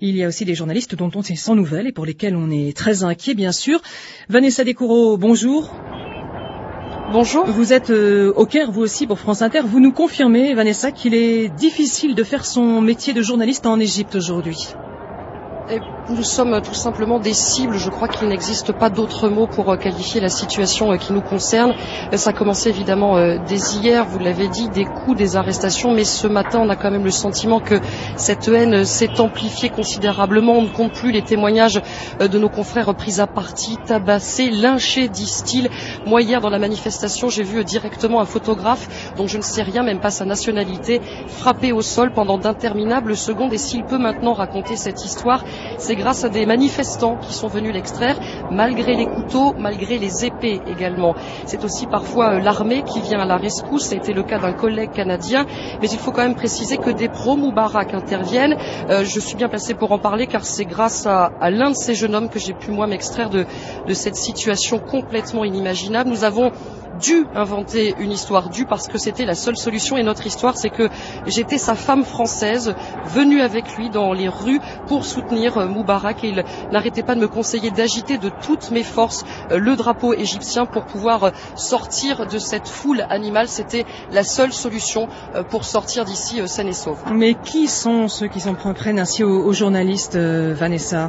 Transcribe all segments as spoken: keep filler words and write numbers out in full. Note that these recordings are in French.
Il y a aussi des journalistes dont on est sans nouvelles et pour lesquels on est très inquiet, bien sûr. Vanessa Descoureaux, bonjour. Bonjour. Vous êtes euh, au Caire, vous aussi, pour France Inter. Vous nous confirmez, Vanessa, qu'il est difficile de faire son métier de journaliste en Égypte aujourd'hui? Et nous sommes tout simplement des cibles. Je crois qu'il n'existe pas d'autre mot pour qualifier la situation qui nous concerne. Ça a commencé évidemment dès hier, vous l'avez dit, des coups, des arrestations, mais ce matin on a quand même le sentiment que cette haine s'est amplifiée considérablement. On ne compte plus les témoignages de nos confrères pris à partie, tabassés, lynchés, disent-ils. Moi hier dans la manifestation, j'ai vu directement un photographe dont je ne sais rien, même pas sa nationalité, frappé au sol pendant d'interminables secondes. Et s'il peut maintenant raconter cette histoire, c'est grâce à des manifestants qui sont venus l'extraire, malgré les couteaux, malgré les épées également. C'est aussi parfois l'armée qui vient à la rescousse, ça a été le cas d'un collègue canadien, mais il faut quand même préciser que des pro-Moubarak interviennent. Euh, je suis bien placée pour en parler car c'est grâce à, à l'un de ces jeunes hommes que j'ai pu moi m'extraire de, de cette situation complètement inimaginable. Nous avons dû inventer une histoire, dû parce que c'était la seule solution, et notre histoire c'est que j'étais sa femme française venue avec lui dans les rues pour soutenir Moubarak et il n'arrêtait pas de me conseiller d'agiter de toutes mes forces le drapeau égyptien pour pouvoir sortir de cette foule animale. C'était la seule solution pour sortir d'ici saine et sauve. Mais qui sont ceux qui s'en prennent ainsi aux, aux journalistes, euh, Vanessa?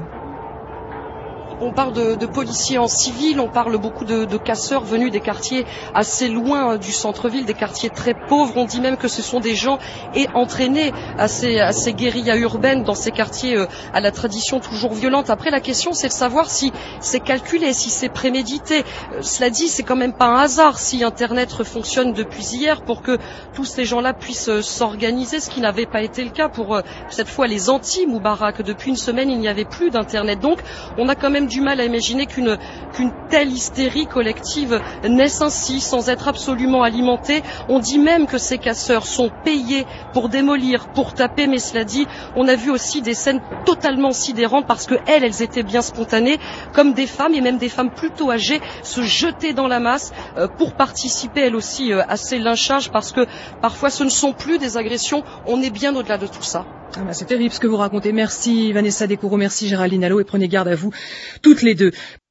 On parle de, de policiers en civil, on parle beaucoup de, de casseurs venus des quartiers assez loin du centre-ville, des quartiers très pauvres. On dit même que ce sont des gens et entraînés à ces, à ces guérillas urbaines dans ces quartiers euh, à la tradition toujours violente. Après, la question, c'est de savoir si c'est calculé, si c'est prémédité. Euh, cela dit, c'est quand même pas un hasard si Internet fonctionne depuis hier pour que tous ces gens-là puissent euh, s'organiser, ce qui n'avait pas été le cas pour euh, cette fois les anti-Moubarak. Depuis une semaine, il n'y avait plus d'Internet. Donc, on a quand même du mal à imaginer qu'une qu'une telle hystérie collective naisse ainsi, sans être absolument alimentée. On dit même que ces casseurs sont payés pour démolir, pour taper, mais cela dit, on a vu aussi des scènes totalement sidérantes parce que elles, elles étaient bien spontanées, comme des femmes et même des femmes plutôt âgées se jeter dans la masse euh, pour participer elles aussi euh, à ces lynchages, parce que parfois ce ne sont plus des agressions, on est bien au-delà de tout ça. Ah bah c'est terrible ce que vous racontez. Merci Vanessa Descoureaux, merci Géraldine Allo et prenez garde à vous toutes les deux.